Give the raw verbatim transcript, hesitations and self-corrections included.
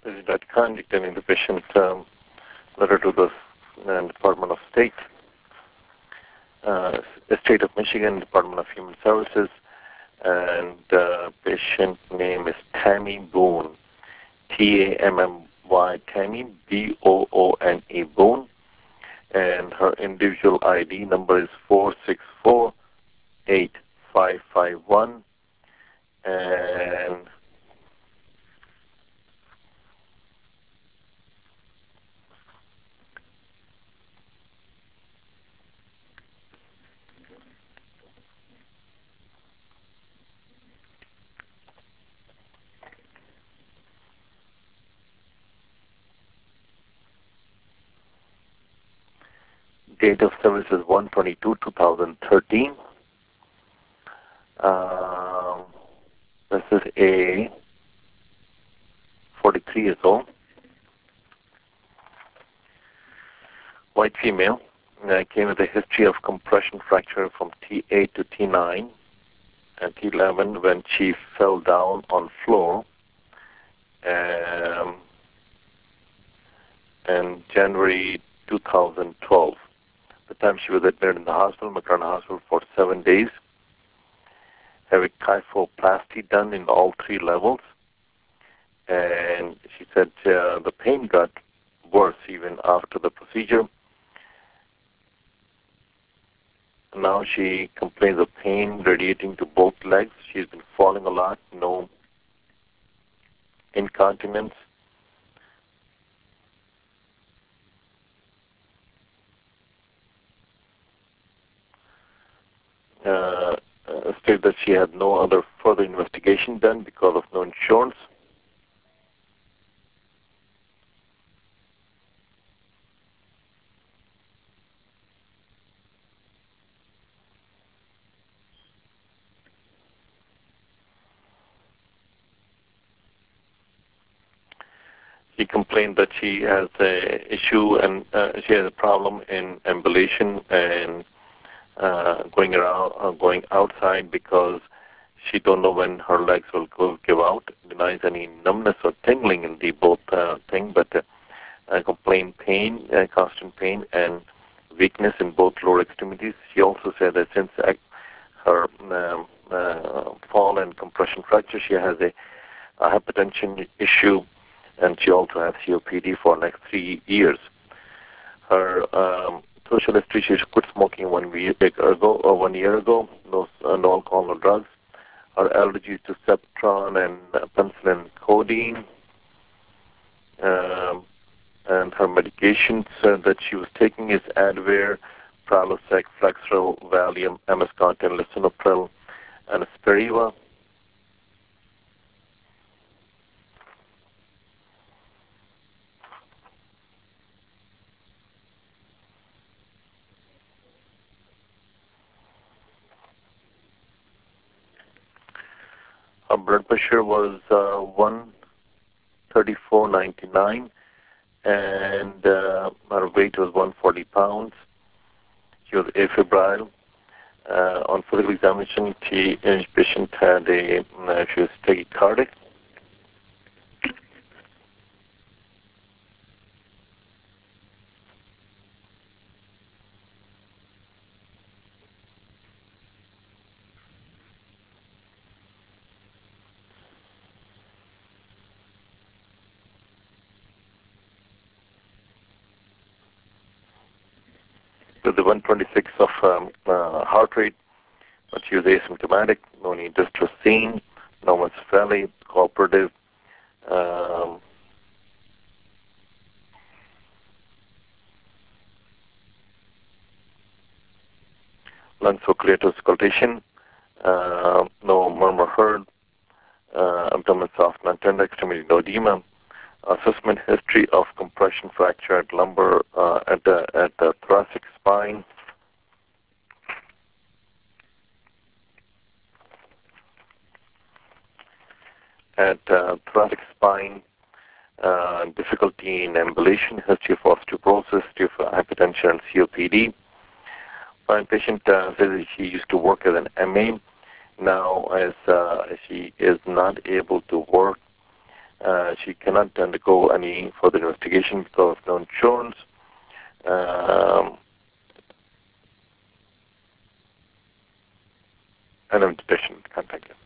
This is Doctor Khan dictating the patient um, letter to the uh, Department of State, uh, State of Michigan, Department of Human Services, and uh, patient name is Tammy Boone, T A M M Y, Tammy, B O O N E, Boone, and her individual I D number is four six four eight five five one, and date of service is one twenty-two two thousand thirteen. Um, this is a forty-three years old, white female. Uh, came with a history of compression fracture from T eight to T nine and T eleven when she fell down on floor um, in January two thousand twelve. The time she was admitted in the hospital, maternal hospital, for seven days, having kyphoplasty done in all three levels. And she said uh, the pain got worse even after the procedure. Now she complains of pain radiating to both legs. She's been falling a lot, no incontinence. Uh, uh, stated that she had no other further investigation done because of no insurance. She complained that she has a issue and uh, she has a problem in ambulation and uh, going around, uh, going outside because she don't know when her legs will go, give out. Denies any numbness or tingling in the both uh, thing, but uh, uh, complained pain, uh, constant pain and weakness in both lower extremities. She also said that since uh, her um, uh, fall and compression fracture, she has a, a hypertension issue, and she also has C O P D for the next three years. Her um, social history: she quit smoking one week ago or one year ago. No, uh, no alcohol, no drugs. Her allergies to Septron and uh, penicillin, codeine, um, and her medications uh, that she was taking is Advair, Prilosec, Flexeril, Valium, Amescontin, Lisinopril, and Aspiriva. Her blood pressure was uh, one thirty-four ninety-nine, and uh, her weight was one hundred forty pounds. She was afebrile. Uh, on physical examination, she, uh, patient had a, uh, she was tachycardic. With the one twenty-six of um, uh, heart rate, but she was asymptomatic, no need distress seen, no encephaly, cooperative. Um, lung circulator auscultation, uh, no murmur heard, uh, abdomen soft, non-tender, extremity, no edema. Assessment history of compression fracture at lumbar, uh, at the at the thoracic spine. At uh, thoracic spine, uh, difficulty in ambulation, history of osteoporosis, history of hypertension and C O P D. My patient uh, says that she used to work as an M A. Now, as uh, she is not able to work, uh, Uh, she cannot undergo any further investigation because of no insurance. Um, and I'm depression. Contact her.